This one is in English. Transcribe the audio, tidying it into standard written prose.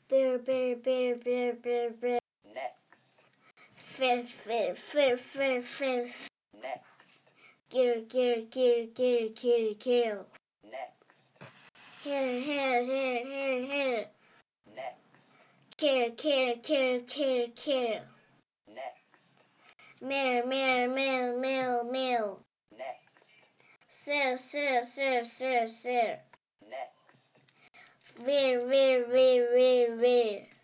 Bear, bear, bear, bear, bear, bear. Next. Fish, fish, fish, fish, fish. Next. Kill, kill, kill, kill, kill, kill. Next. Hitter, hitter, hitter, hitter, hitter. Next. Kill, kill, kill, kill, kill. Next. Mirror, mirror, mirror, mirror, mirror. Next. Sir, sir, sir, sir, sir. Next. Veer, veer, veer, veer, veer.